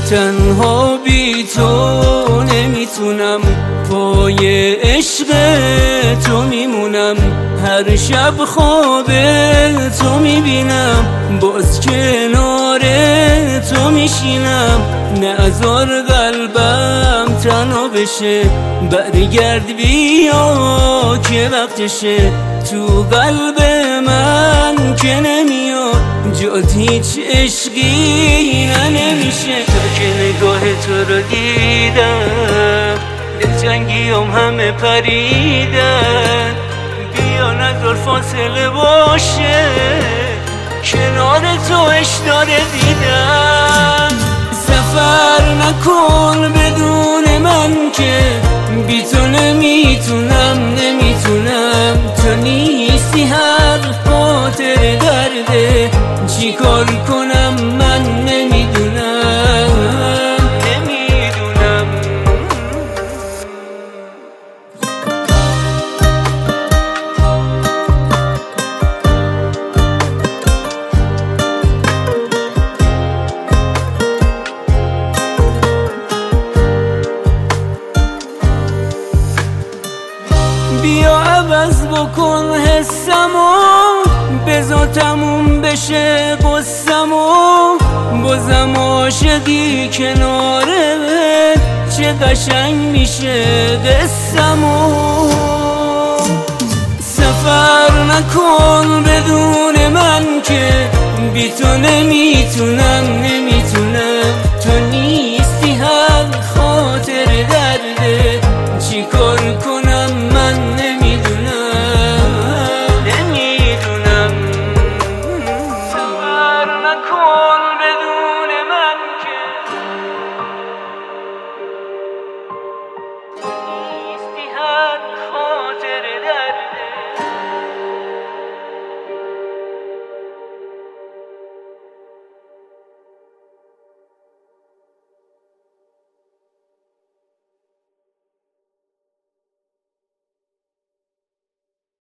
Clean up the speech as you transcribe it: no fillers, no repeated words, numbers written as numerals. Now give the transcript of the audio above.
تنها بی تو نمیتونم، پای عشق تو میمونم، هر شب خواب تو میبینم، باز کنار تو میشینم، نذار قلبم تنها بشه، برگرد بیا که وقتشه، تو قلب من که نمیاد جات هیچ عشقی نمیشه. تا که نگاه تو رو دیدم دلجنگیام همه پریدن، بیا نذار فاصله باشه، کنار تو اشتاره دیدم. سفر نکن بدون من که بی تو نمیتونم، تو نیستی هر خاطر درده، چی کار کنم من نمیدونم. بیا عوض بکن حسمو، بذار تموم بشه قصمو، بازم عاشقی کناره چه قشنگ میشه قصمو. سفر نکن بدون من که بی تو نمیتونم،